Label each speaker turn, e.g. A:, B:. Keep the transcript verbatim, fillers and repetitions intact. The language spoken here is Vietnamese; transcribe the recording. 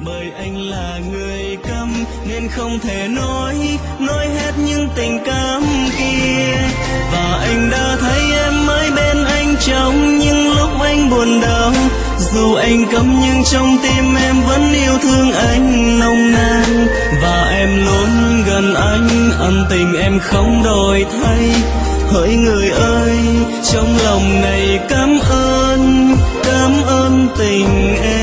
A: bởi anh là người câm nên không thể nói nói hết những tình cảm kia. Và anh đã thấy em mới bên anh trong những lúc anh buồn đau, dù anh câm nhưng trong tim em vẫn yêu thương anh nồng nàn. Và em luôn gần anh, ân tình em không đổi thay. Hỡi người ơi, trong lòng này cảm ơn, cảm ơn tình em.